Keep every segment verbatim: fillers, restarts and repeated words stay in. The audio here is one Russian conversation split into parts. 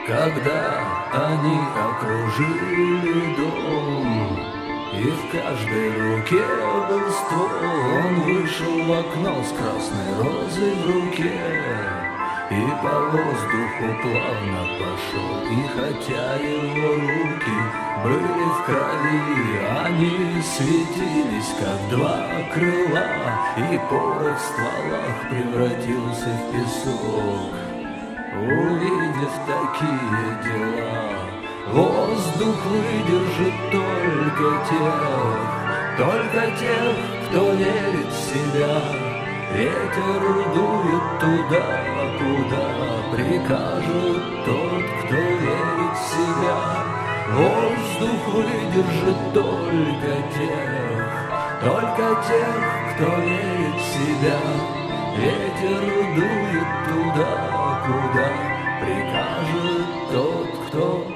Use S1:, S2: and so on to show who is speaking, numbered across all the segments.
S1: Когда они окружили дом, и в каждой руке был ствол, он вышел в окно с красной розой в руке и по воздуху плавно пошел. И хотя его руки были в крови, они светились, как два крыла, и порох в стволах превратился в песок. Увидев такие дела, воздух выдержит только тех, только тех, кто верит в себя. Ветер дует туда, куда прикажет тот, кто верит в себя. Воздух выдержит только тех, только тех, кто верит в себя. Ветер дует туда, куда прикажет тот, кто...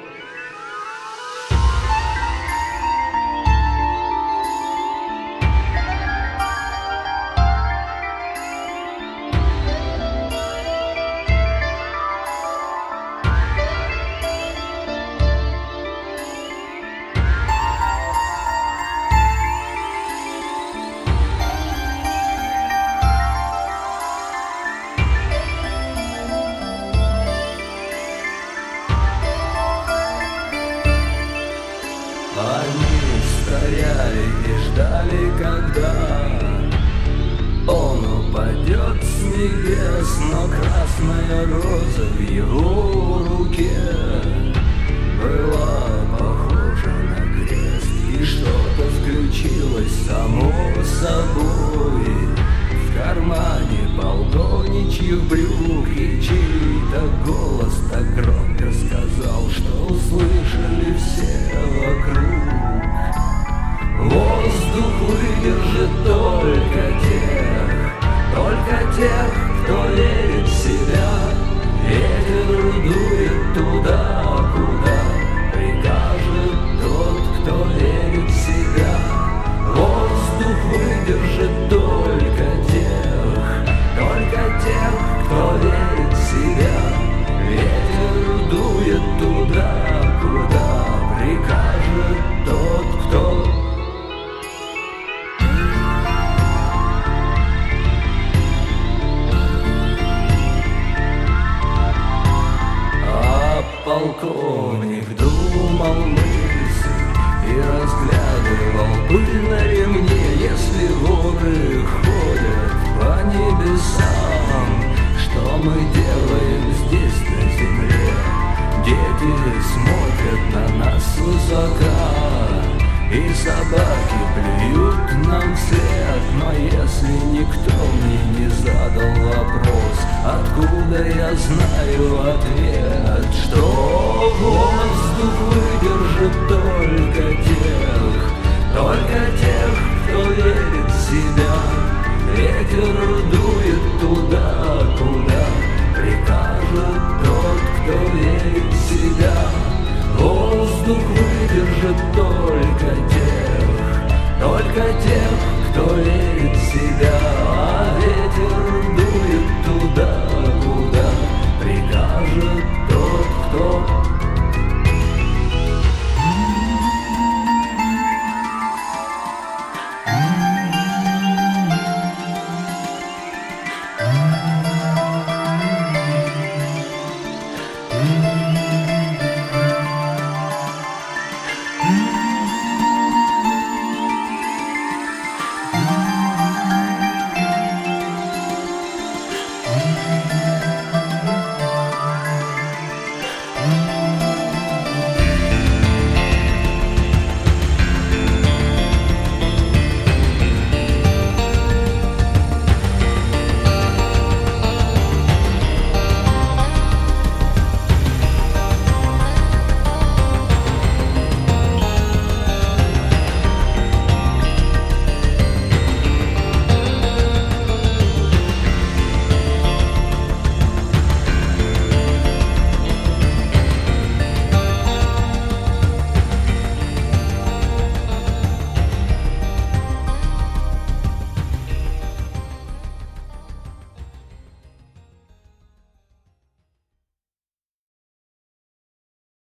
S1: Они стояли и ждали, когда он упадет с небес, но красная роза в его руке была похожа на крест, и что-то включилось само собой. В кармане полковничьих брюк, и чей-то голос так громко сказал, что услышали все вокруг. Воздух выдержит только тех, только тех, кто верит в себя. Ветер дует туда, куда прикажет тот, кто верит в себя. Воздух выдержит только тех, только тех, кто верит в себя. Ветер дует туда, куда прикажет тот, кто... А полковник думал мысль и разглядывал пыль на ремне. Если воры ходят по небесам, что мы делаем здесь на земле? Дети смотрят на нас свысока, и собаки плюют нам вслед. Но если никто мне не задал вопрос, откуда я знаю ответ? Что воздух выдержит только тех, только тех, кто верит в себя. Ветер дует туда, куда прикажет тот, кто верит в себя. Воздух выдержит только тех, только тех, кто верит в себя.